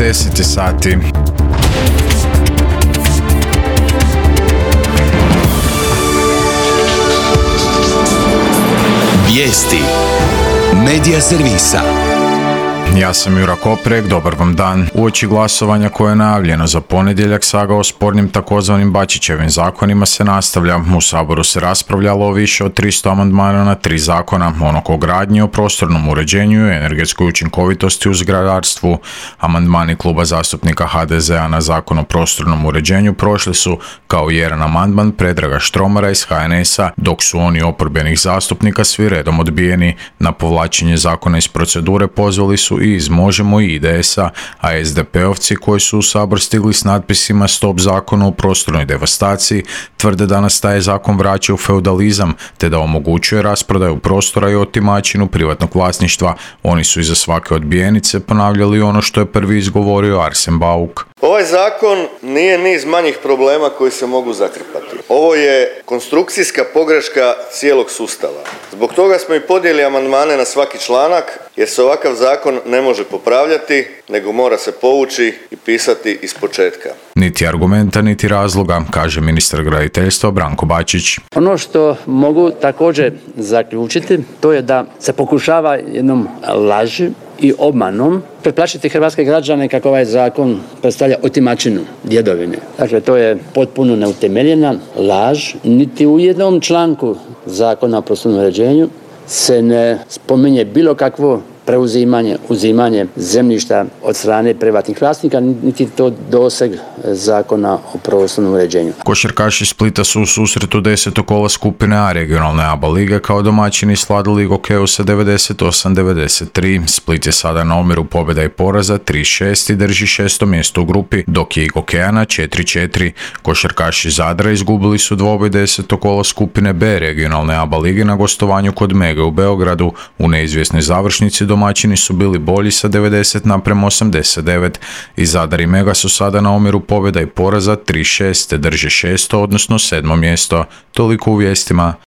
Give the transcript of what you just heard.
10 sati. Vijesti Medija servisa. Ja sam Jura Koprek, dobar vam dan. Uoči glasovanja koje je najavljeno za ponedjeljak, saga o spornim takozvanim Bačićevim zakonima se nastavlja. U Saboru se raspravljalo o više od 300 amandmana na 3 zakona, onog o gradnji, o prostornom uređenju i energetskoj učinkovitosti u zgradarstvu. Amandmani kluba zastupnika HDZ-a na zakon o prostornom uređenju prošli su kao jedan amandman Predraga Štromara iz HNS-a, dok su oni oporbenih zastupnika svi redom odbijeni. Na povlačenje zakona iz procedure pozvali su i iz Možemo i IDS-a, a SDP-ovci koji su u Sabor stigli s natpisima Stop zakonu o prostornoj devastaciji tvrde da nas taj zakon vraća u feudalizam te da omogućuje rasprodaju prostora i otimačinu privatnog vlasništva. Oni su iza svake odbijenice ponavljali ono što je prvi izgovorio Arsen Bauk. Ovaj zakon nije niz manjih problema koji se mogu zakrpati. Ovo je konstrukcijska pogreška cijelog sustava. Zbog toga smo i podnijeli amandmane na svaki članak, jer se ovakav zakon ne može popravljati, nego mora se povući i pisati ispočetka. Niti argumenta, niti razloga, kaže ministar graditeljstva Branko Bačić. Ono što mogu također zaključiti, to je da se pokušava jednom laži i obmanom preplašiti hrvatske građane kako ovaj zakon predstavlja otimačinu djedovine. Dakle, to je potpuno neutemeljena laž. Niti u jednom članku zakona o prostornom uređenju se ne spominje bilo kakvo preuzimanje, uzimanje zemljišta od strane privatnih vlasnika, niti to doseg zakona o prostornom uređenju. Košarkaši Splita su u susretu 10. kola skupine A regionalne ABA lige kao domaćini slavili hokeju sa 98-93. Split je sada na omjeru pobjeda i poraza 3-6 i drži 6. mjesto u grupi, dok je i hokeja na 4-4. Košarkaši Zadra izgubili su dvoboj 10. kola skupine B regionalne ABA lige na gostovanju kod Mege u Beogradu. U neizvjesnoj završnici domaćini su bili bolji sa 90-89 i Zadar i Mega su sada na omjeru pobjeda i poraza 3-6 te drže 6. odnosno 7. mjesto. Toliko u vijestima.